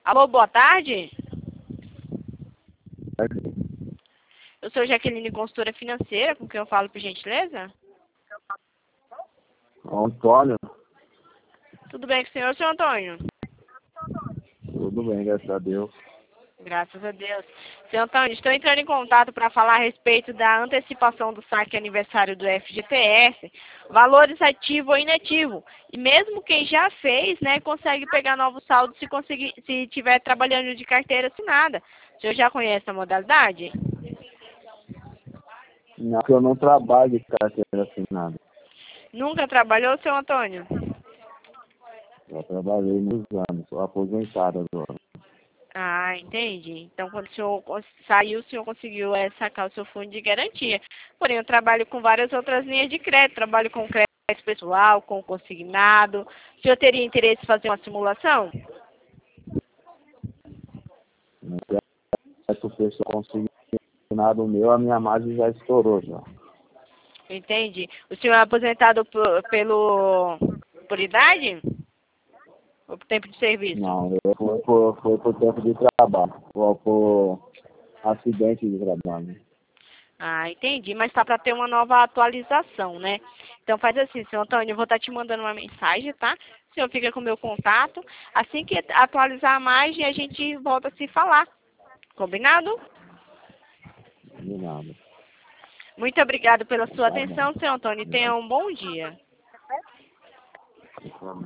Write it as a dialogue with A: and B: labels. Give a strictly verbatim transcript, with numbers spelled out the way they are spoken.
A: Alô, boa tarde. Eu sou Jaqueline, consultora financeira, com quem eu falo, por gentileza?
B: Antônio,
A: Tudo bem com o senhor, senhor Antônio?
B: tudo bem, graças a Deus.
A: Graças a Deus. Senhor Antônio, estou entrando em contato para falar a respeito da antecipação do saque aniversário do F G T S, valores ativo ou inativo. E mesmo quem já fez, né, consegue pegar novo saldo se conseguir, se estiver trabalhando de carteira assinada. O senhor já conhece a modalidade?
B: Não, que eu não trabalho de carteira assinada.
A: Nunca trabalhou, senhor Antônio?
B: Já trabalhei muitos anos, sou aposentado agora.
A: Ah, entendi. Então, quando o senhor cons- saiu, o senhor conseguiu é, sacar o seu fundo de garantia. Porém, eu trabalho com várias outras linhas de crédito. Trabalho com crédito pessoal, com consignado. O senhor teria interesse em fazer uma simulação?
B: Não quero que o pessoal consiga assinado o meu, a minha margem já estourou já.
A: Entendi. O senhor é aposentado por, pelo, por idade? Ou por tempo de serviço?
B: Não, eu fui por, foi por tempo de trabalho, foi por acidente de trabalho.
A: Ah, entendi. Mas tá para ter uma nova atualização, né? Então faz assim, senhor Antônio, eu vou estar te mandando uma mensagem, tá? O senhor fica com o meu contato. Assim que atualizar a margem, a gente volta a se falar. Combinado?
B: De nada.
A: Muito obrigado pela sua
B: Tá bom.
A: atenção, senhor Antônio. Tenha um bom dia.
B: Tá bom.